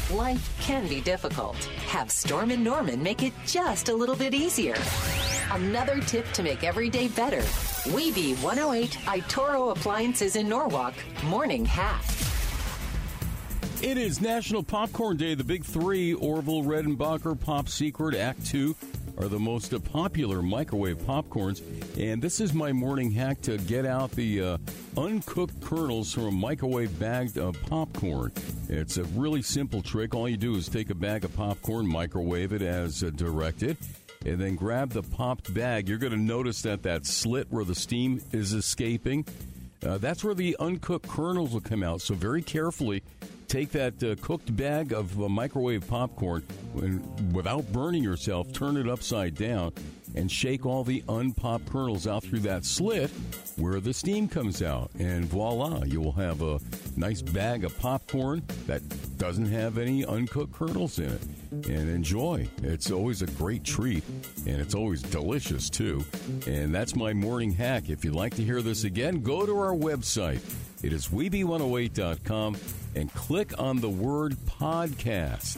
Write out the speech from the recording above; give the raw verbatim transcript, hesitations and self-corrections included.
Life can be difficult. Have Storm and Norman make it just a little bit easier. Another tip to make every day better. Weeby one oh eight Itoro Appliances in Norwalk. Morning Hack. It is National Popcorn Day. The big three, Orville Redenbacher, Pop Secret, Act two, are the most popular microwave popcorns. And this is my morning hack to get out the uh, uncooked kernels from a microwave-bagged uh, popcorn. It's a really simple trick. All you do is take a bag of popcorn, microwave it as uh, directed, and then grab the popped bag. You're going to notice that that slit where the steam is escaping, uh, that's where the uncooked kernels will come out. So very carefully, take that uh, cooked bag of uh, microwave popcorn and without burning yourself, turn it upside down and shake all the unpopped kernels out through that slit where the steam comes out. And voila, you will have a nice bag of popcorn that doesn't have any uncooked kernels in it. And enjoy. It's always a great treat, and it's always delicious, too. And that's my morning hack. If you'd like to hear this again, go to our website. It is weeby one oh eight dot com and click on the word podcast.